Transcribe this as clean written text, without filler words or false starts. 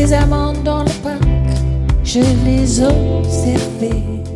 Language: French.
des amandes dans le parc, je les observais.